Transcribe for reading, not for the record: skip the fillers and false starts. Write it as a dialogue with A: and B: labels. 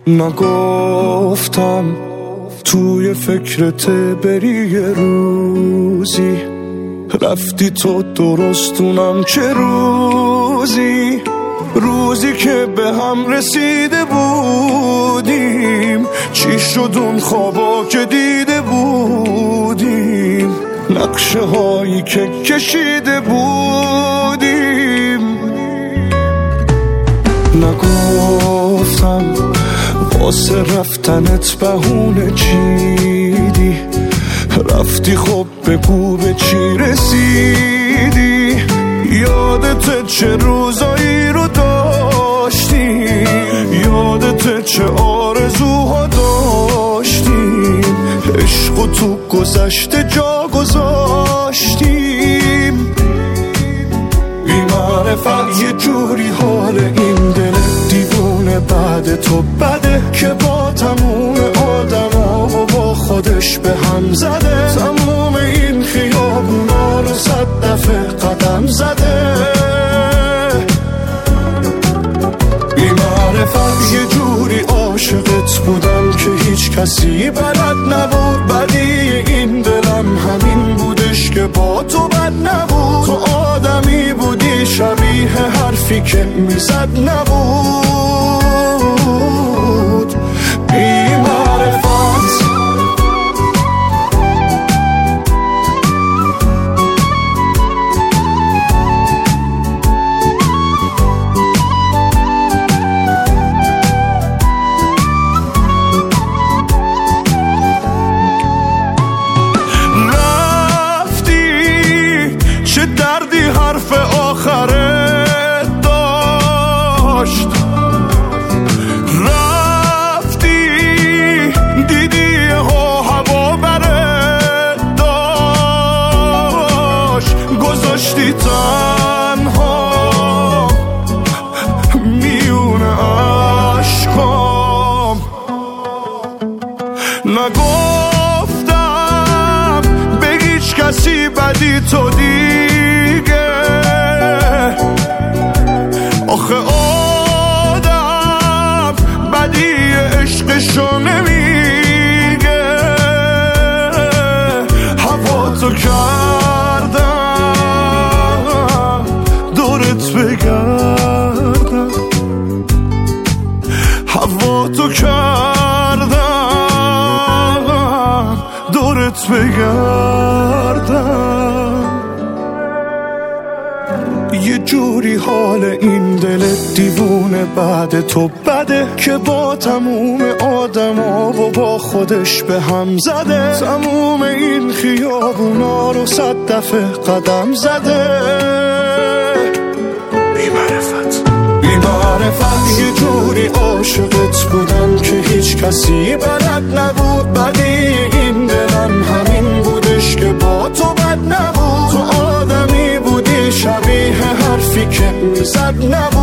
A: نگفتم توی فکرت بری یه روزی، رفتی تو درستونم چه روزی، روزی که به هم رسیده بودیم، چی شد اون خوابا که دیده بودیم، نقشه هایی که کشیده بودیم. نگفتم واسه رفتنت بهونه چیدی، رفتی خب بگو به چی رسیدی، یادت چه روزایی رو داشتی، یادت چه آرزوها داشتیم، عشق تو گذشته جا گذاشتیم. بی معرفت یه جوری حال این دل دیوونه بعد تو بده، که با تموم آدما و با خودش به هم زده، تموم این خیابونا رو 100 دفعه قدم زده. بی معرفت یه جوری عاشقت بودم که هیچ کسی بلد نبود، بدی این دلم همین بودش که با تو بد نبود، تو آدمی بودی شبیه حرفی که میزد نبود. بی معرفت دردی حرف آخره داشت، رفتی دیدی هوا بره داشت، گذاشتی تنها میون عشقام. نگفتم به هیچ کسی بدی تو دیگه، آخه آدم بدی عشقشو نمیگه، هوا تو کردم دورت بگردم، هوا تو کردم دورت بگردم. یه جوری حال این دل دیوونه بعد تو بده، که با تموم آدما و با خودش به هم زده، تموم این خیابونا رو 100 دفعه قدم زده. بی معرفت یه جوری عاشقت بودم که هیچ کسی بلد نبود، بدی این دلم همین بودش که با تو بد نبود، تو آدمی بودی شبیه حرفی که میزد نبود.